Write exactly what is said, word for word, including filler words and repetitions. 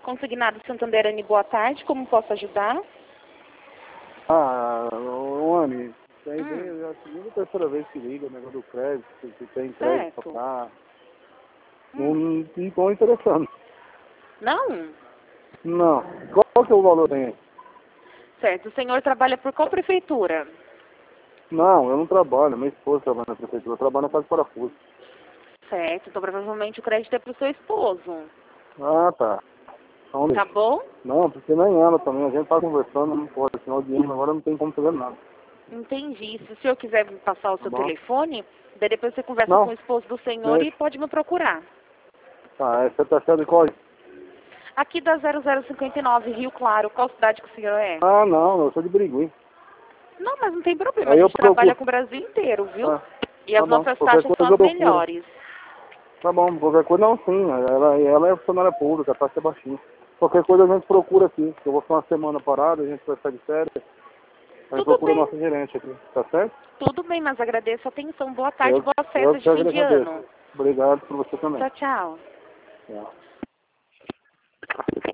Consignado Santanderani, boa tarde. Como posso ajudar? Ah, Anny, isso aí Hum. vem a segunda ou terceira vez que liga, o negócio do crédito, se tem crédito Certo. pra cá. Hum. Não ficou interessante. Não? Não. Qual que é o valor tem? Certo. O senhor trabalha por qual prefeitura? Não, eu não trabalho, minha esposa trabalha na prefeitura, eu trabalho na Casa de Parafuso. Certo. Então provavelmente o crédito é pro seu esposo. Ah, tá. Então, Tá bom? não, porque nem ela também, a gente tá conversando, não pode, final de ano, agora não tem como fazer nada. Entendi. Se o senhor quiser me passar o Tá seu bom? telefone, daí depois você conversa com Não, o esposo do senhor e deixa. pode me procurar. Tá, você tá achando de qual? Aqui da zero zero cinquenta e nove, Rio Claro. Qual cidade que o senhor é? Ah, não, eu sou de Birigui. Não, mas não tem problema. A Aí eu gente trabalha procuro. com o Brasil inteiro, viu? Ah, E tá as bom, nossas qualquer taxas são coisa as eu procuro. melhores. Tá bom, qualquer coisa, não, sim, ela, ela é funcionária pública, a taxa é baixinha. Qualquer coisa a gente procura aqui, eu vou ficar uma semana parada, a gente vai sair de férias, a gente Tudo procura o bem. nosso gerente aqui, tá certo? Tudo bem, mas agradeço a atenção. Boa tarde, Eu, boas eu festas que de fim de agradeço. ano. Obrigado por você também. Tchau, tchau. Tchau.